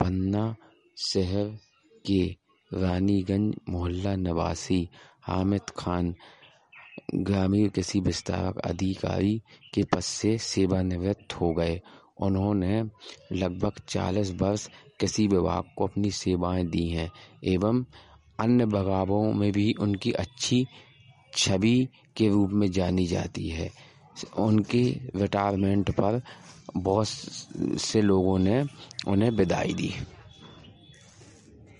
पन्ना शहर के रानीगंज मोहल्ला निवासी हामिद खान ग्रामीण कृषि विस्तार अधिकारी के पद से सेवानिवृत्त हो गए। उन्होंने लगभग 40 वर्ष कृषि विभाग को अपनी सेवाएं दी हैं एवं अन्य विभागों में भी उनकी अच्छी छवि के रूप में जानी जाती है। उनके रिटायरमेंट पर बहुत से लोगों ने उन्हें विदाई दी।